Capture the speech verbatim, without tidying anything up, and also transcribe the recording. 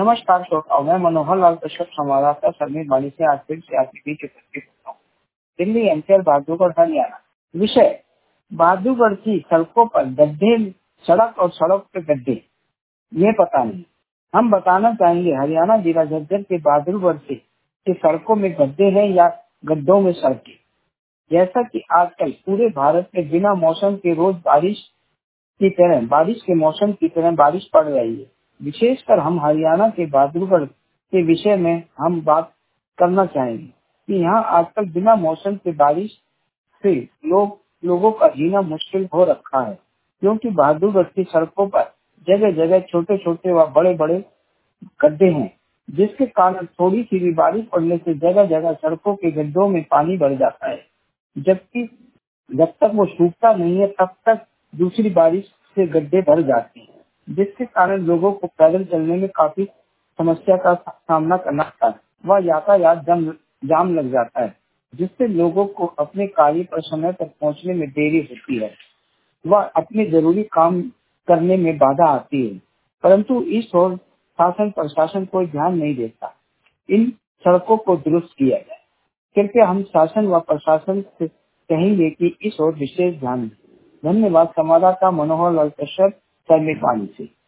नमस्कार श्रोताओं, मैं मनोहर लाल कश्यप संवाददाता समीर बाली से आज फिर से आपके बीच उपस्थित होता हूँ। दिल्ली एनसीआर बहादुरगढ़ हरियाणा। विषय बहादुरगढ़ की सड़कों पर गड्ढे, सड़क और सड़क पे गड्ढे, ये पता नहीं। हम बताना चाहेंगे हरियाणा जिला झज्जर के बहादुरगढ़ से कि सड़कों में गड्ढे हैं या गड्ढों में सड़कें। जैसा कि आजकल पूरे भारत में बिना मौसम के रोज बारिश की तरह बारिश के मौसम की तरह बारिश पड़ रही है। विशेषकर हम हरियाणा के बहादुरगढ़ के विषय में हम बात करना चाहेंगे कि यहाँ आजकल बिना मौसम के बारिश से लोग लोगों का जीना मुश्किल हो रखा है, क्योंकि बहादुरगढ़ की सड़कों पर जगह जगह छोटे छोटे व बड़े बड़े गड्ढे हैं, जिसके कारण थोड़ी सी भी बारिश पड़ने से जगह जगह सड़कों के गड्ढों में पानी भर जाता है। जबकि जब तक वो सूखता नहीं है तब तक दूसरी बारिश से गड्ढे भर जाते हैं, जिसके कारण लोगों को पैदल चलने में काफी समस्या का सामना करना पड़ता है व यातायात जाम जाम लग जाता है, जिससे लोगों को अपने कार्य पर समय तक पहुंचने में देरी होती है व अपने जरूरी काम करने में बाधा आती है। परंतु इस ओर शासन प्रशासन कोई ध्यान नहीं देता। इन सड़कों को दुरुस्त किया जाए। कृपया हम शासन व प्रशासन से कहेंगे कि इस ओर विशेष ध्यान दें। धन्यवाद। संवाददाता मनोहर लाल कश्यप, नेपाली से।